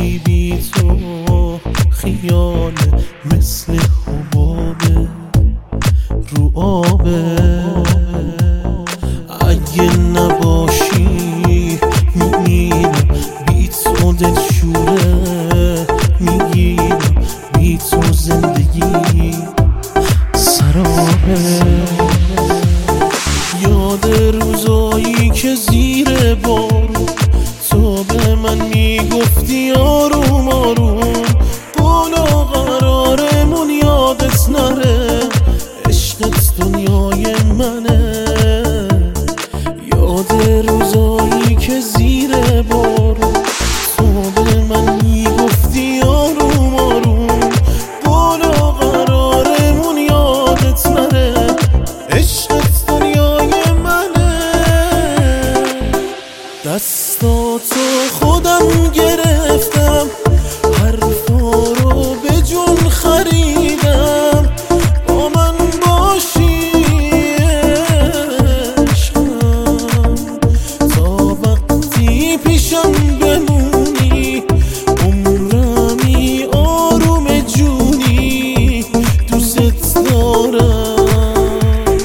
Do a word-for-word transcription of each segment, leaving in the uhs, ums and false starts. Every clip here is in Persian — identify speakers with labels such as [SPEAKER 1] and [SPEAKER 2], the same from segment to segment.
[SPEAKER 1] زندگی بی تو خیال مثل حبابه رو آبه. اگه نباشی میمیرم بی تو، دلشوره میگیرم بی تو، زندگی سرابه. یاد روزایی که زیر بارون تو به من میگفتی آروم آروم، قول و قرارمون یادت نره، عشقت دنیای منه. یاد روزایی که زیر بارون تو به من میگفتی آروم آروم، قول و قرارمون یادت نره، عشقت دنیای منه. دستاتو خودم گرفتم، حرفا رو به جون خریدم، با من باشی عشقم، تا وقتی پیشم بمونی، عمرمی آروم جونی، دوست دارم.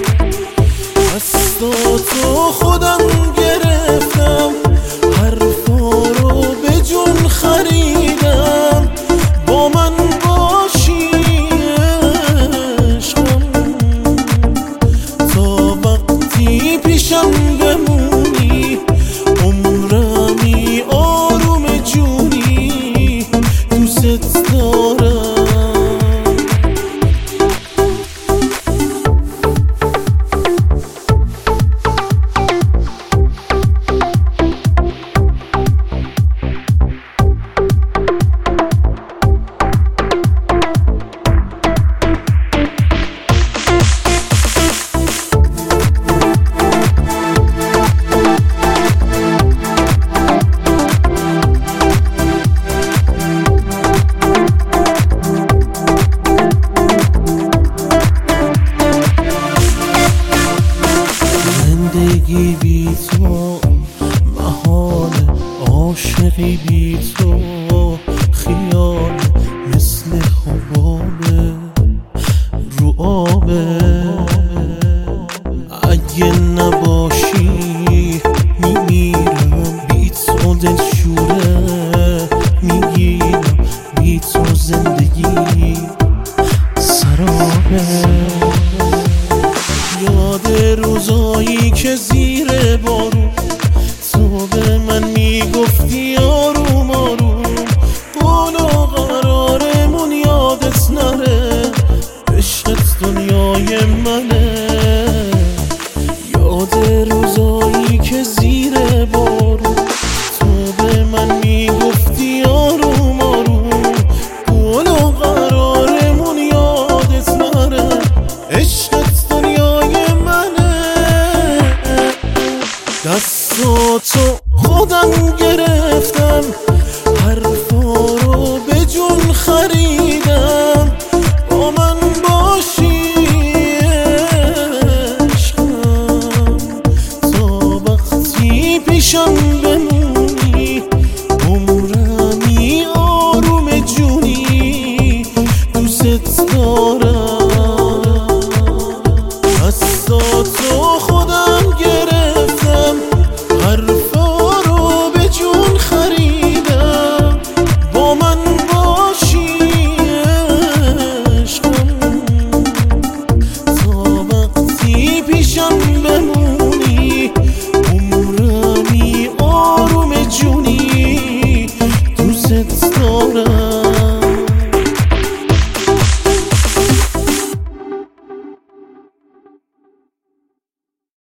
[SPEAKER 1] دستاتو خودم گرفتم، حرفا رو به جون خریدم، با من باشی عشقم، تا وقتی پیشم بمونی، عمرمی آروم جونی، دوست دارم. زندگی بی تو محال، عاشقی بی تو خیال مثل حبابه رو آبه. اگه نباشی میمیرم بی تو، دلشوره میگیرم بی تو، زندگی سرابه. یاد روزایی که زیر بارون تو به من میگفتی آروم آروم، قول و قرارمون یادت نره، عشقت دنیای منه. یاد روزایی که زیر بارون تو به من میگفتی آروم آروم، قول و قرارمون یادت نره، عشقت دنیای منه. دستاتو خودم گرفتم، حرفا رو به جون خریدم، با من باشی عشقم، تا وقتی پیشم